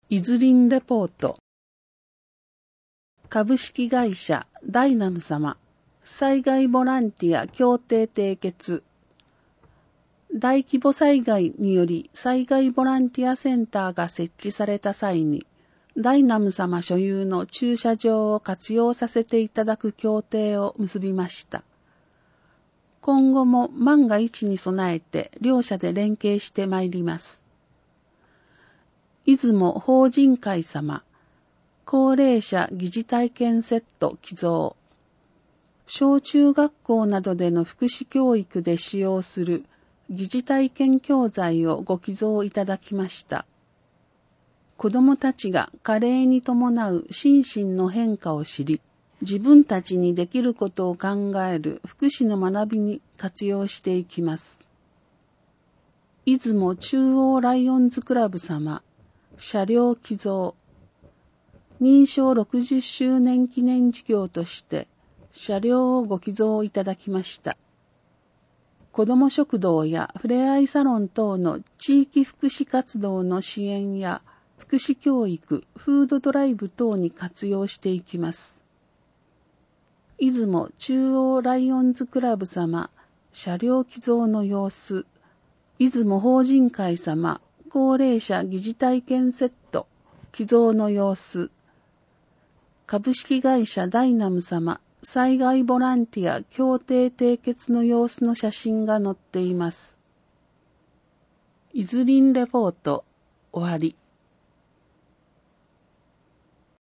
いずりんレポート。株式会社ダイナム様災害ボランティア協定締結。大規模災害により災害ボランティアセンターが設置された際に、ダイナム様所有の駐車場を活用させていただく協定を結びました。今後も万が一に備えて両社で連携してまいります。出雲法人会様、高齢者疑似体験セット寄贈。小中学校などでの福祉教育で使用する疑似体験教材をご寄贈いただきました。子どもたちが加齢に伴う心身の変化を知り、自分たちにできることを考える福祉の学びに活用していきます。出雲中央ライオンズクラブ様、車両寄贈。認証60周年記念事業として車両をご寄贈いただきました。子ども食堂やふれあいサロン等の地域福祉活動の支援や福祉教育、フードドライブ等に活用していきます。出雲中央ライオンズクラブ様、車両寄贈の様子。出雲法人会様、高齢者疑似体験セット寄贈の様子。株式会社ダイナム様災害ボランティア協定締結の様子の写真が載っています。いずりんレポート終わり。